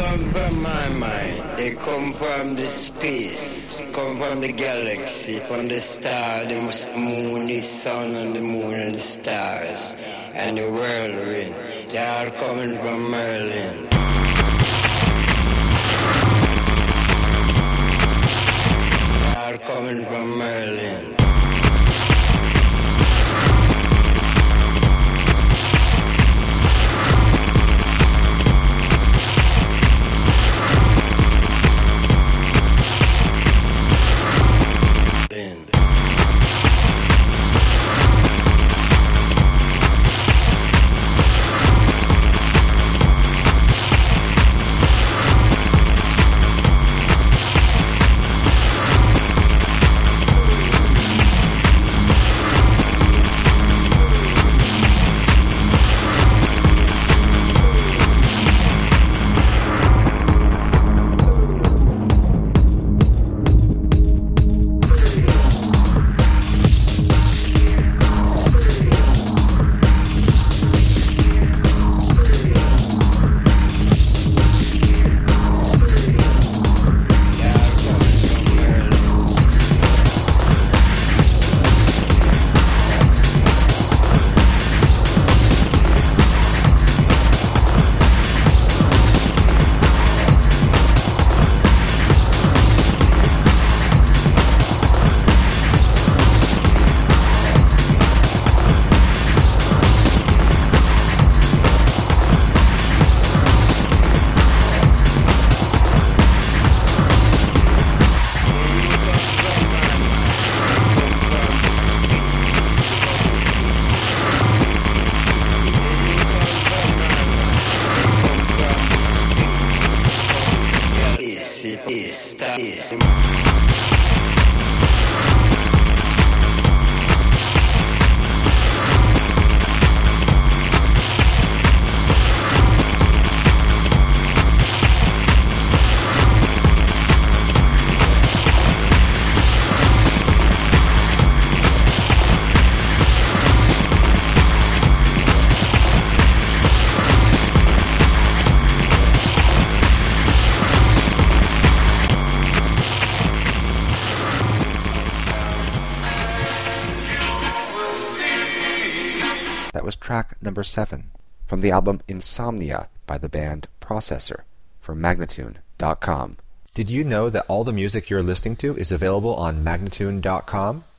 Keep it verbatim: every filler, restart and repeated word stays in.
come from my mind. They come from the space, come from the galaxy, from the star, the moon, the sun, and the moon and the stars, and the whirlwind. They are coming from Merlin. They are coming from Merlin. Track number seven from the album Insomnia by the band Processor from Magnatune dot com. Did you know that all the music you're listening to is available on Magnatune dot com?